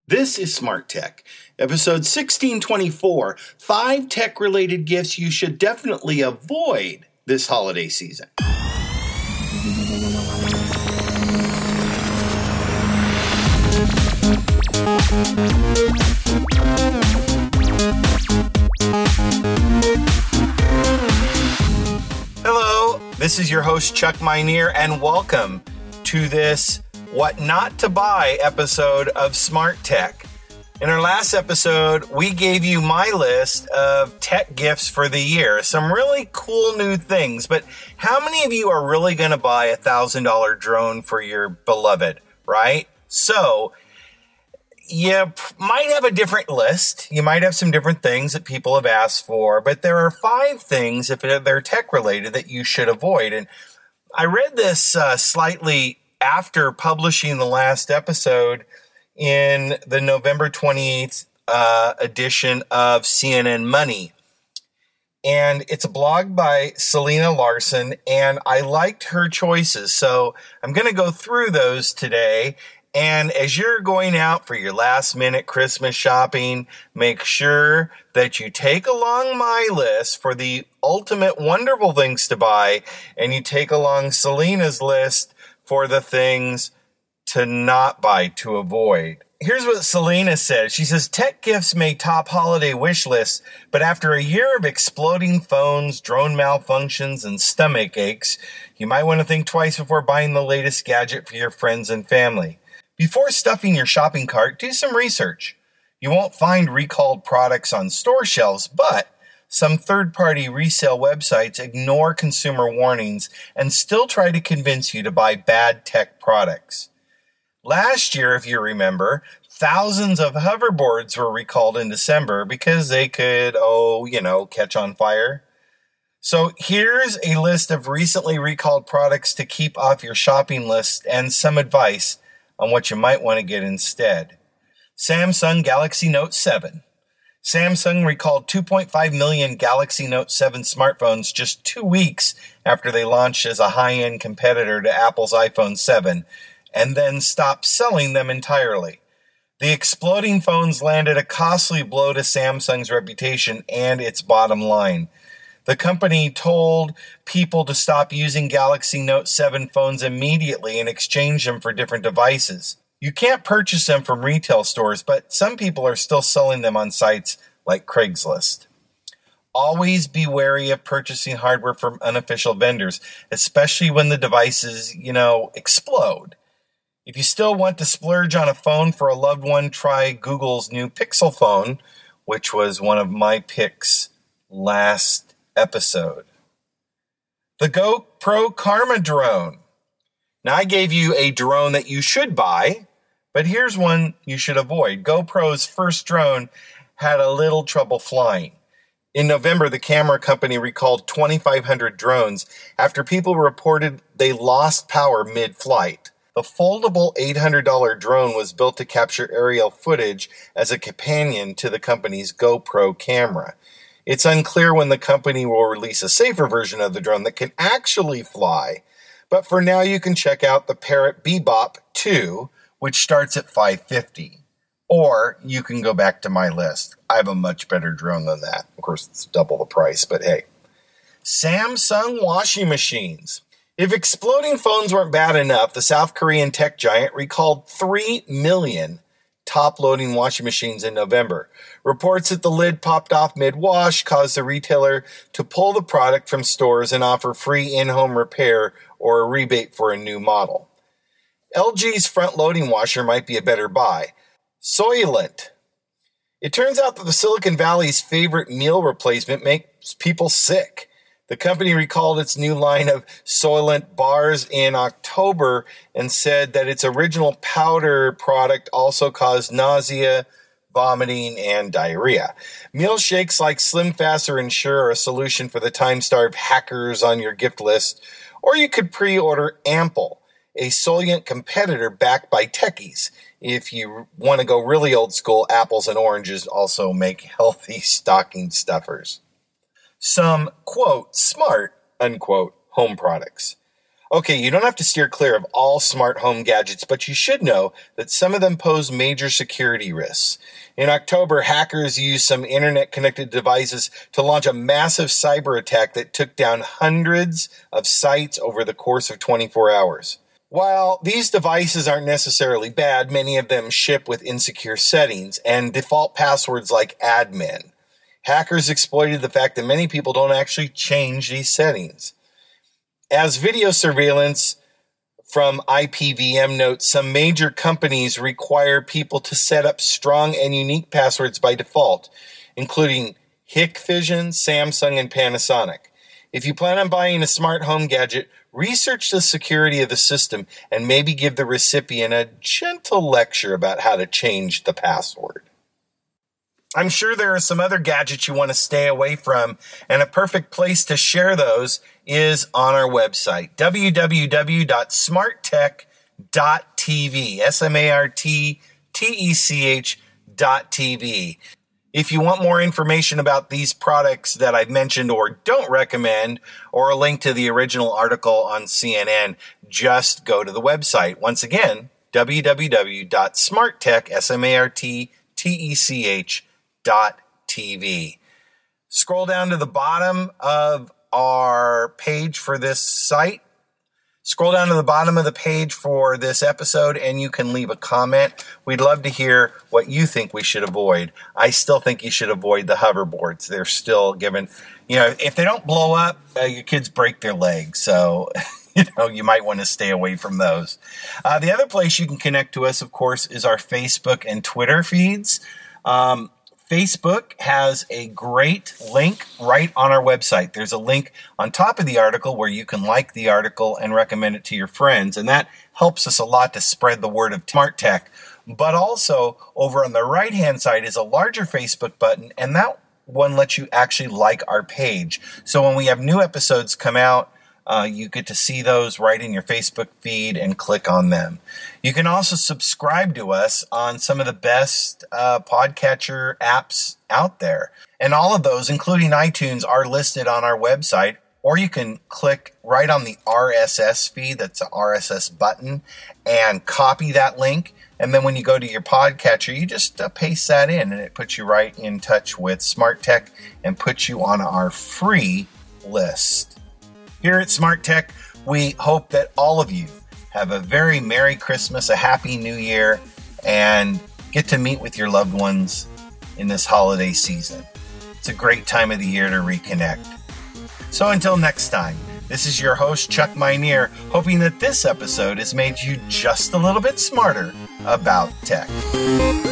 This is Smart Tech, episode 1624, 5 tech-related gifts you should definitely avoid this holiday season. Hello, this is your host Chuck Minear, and welcome to this What Not to Buy episode of Smart Tech. In our last episode, we gave you my list of tech gifts for the year. Some really cool new things, but how many of you are really going to buy a $1,000 drone for your beloved, right? So, you might have a different list. You might have some different things that people have asked for, but there are 5 things, if they're tech related, that you should avoid. And I read this slightly after publishing the last episode in the November 28th edition of CNN Money. And it's a blog by Selena Larson, and I liked her choices. So I'm going to go through those today. And as you're going out for your last minute Christmas shopping, make sure that you take along my list for the ultimate wonderful things to buy, and you take along Selena's list for the things to not buy, to avoid. Here's what Selena says. She says, tech gifts may top holiday wish lists, but after a year of exploding phones, drone malfunctions, and stomach aches, you might want to think twice before buying the latest gadget for your friends and family. Before stuffing your shopping cart, do some research. You won't find recalled products on store shelves, but some third-party resale websites ignore consumer warnings and still try to convince you to buy bad tech products. Last year, if you remember, thousands of hoverboards were recalled in December because they could, catch on fire. So here's a list of recently recalled products to keep off your shopping list and some advice on what you might want to get instead. Samsung Galaxy Note 7. Samsung recalled 2.5 million Galaxy Note 7 smartphones just 2 weeks after they launched as a high-end competitor to Apple's iPhone 7, and then stopped selling them entirely. The exploding phones landed a costly blow to Samsung's reputation and its bottom line. The company told people to stop using Galaxy Note 7 phones immediately and exchange them for different devices. You can't purchase them from retail stores, but some people are still selling them on sites like Craigslist. Always be wary of purchasing hardware from unofficial vendors, especially when the devices, explode. If you still want to splurge on a phone for a loved one, try Google's new Pixel phone, which was one of my picks last episode. The GoPro Karma drone. Now, I gave you a drone that you should buy, but here's one you should avoid. GoPro's first drone had a little trouble flying. In November, the camera company recalled 2,500 drones after people reported they lost power mid-flight. The foldable $800 drone was built to capture aerial footage as a companion to the company's GoPro camera. It's unclear when the company will release a safer version of the drone that can actually fly, but for now you can check out the Parrot Bebop 2, which starts at $550. Or you can go back to my list. I have a much better drone than that. Of course, it's double the price, but hey. Samsung washing machines. If exploding phones weren't bad enough, the South Korean tech giant recalled 3 million top-loading washing machines in November. Reports that the lid popped off mid-wash caused the retailer to pull the product from stores and offer free in-home repair or a rebate for a new model. LG's front-loading washer might be a better buy. Soylent. It turns out that the Silicon Valley's favorite meal replacement makes people sick. The company recalled its new line of Soylent bars in October and said that its original powder product also caused nausea, vomiting, and diarrhea. Meal shakes like Slim Fast or Ensure are a solution for the time-starved hackers on your gift list, or you could pre-order Ample, a Soylent competitor backed by techies. If you want to go really old school, apples and oranges also make healthy stocking stuffers. Some, quote, smart, unquote, home products. Okay, you don't have to steer clear of all smart home gadgets, but you should know that some of them pose major security risks. In October, hackers used some internet-connected devices to launch a massive cyber attack that took down hundreds of sites over the course of 24 hours. While these devices aren't necessarily bad, many of them ship with insecure settings and default passwords like admin. Hackers exploited the fact that many people don't actually change these settings. As video surveillance from IPVM notes, some major companies require people to set up strong and unique passwords by default, including Hikvision, Samsung, and Panasonic. If you plan on buying a smart home gadget, research the security of the system and maybe give the recipient a gentle lecture about how to change the password. I'm sure there are some other gadgets you want to stay away from, and a perfect place to share those is on our website, www.smarttech.tv, SMARTTECH.tv. If you want more information about these products that I've mentioned or don't recommend, or a link to the original article on CNN, just go to the website. Once again, www.smarttech.tv. Scroll down to the bottom of our page for this site. Scroll down to the bottom of the page for this episode and you can leave a comment. We'd love to hear what you think we should avoid. I still think you should avoid the hoverboards. They're still given, if they don't blow up, your kids break their legs. So, you might want to stay away from those. The other place you can connect to us, of course, is our Facebook and Twitter feeds. Facebook has a great link right on our website. There's a link on top of the article where you can like the article and recommend it to your friends. And that helps us a lot to spread the word of smart tech. But also over on the right-hand side is a larger Facebook button, and that one lets you actually like our page. So when we have new episodes come out, you get to see those right in your Facebook feed and click on them. You can also subscribe to us on some of the best podcatcher apps out there. And all of those, including iTunes, are listed on our website. Or you can click right on the RSS feed, that's an RSS button, and copy that link. And then when you go to your podcatcher, you just paste that in, and it puts you right in touch with Smart Tech and puts you on our free list. Here at Smart Tech, we hope that all of you have a very Merry Christmas, a Happy New Year, and get to meet with your loved ones in this holiday season. It's a great time of the year to reconnect. So until next time, this is your host, Chuck Minear, hoping that this episode has made you just a little bit smarter about tech.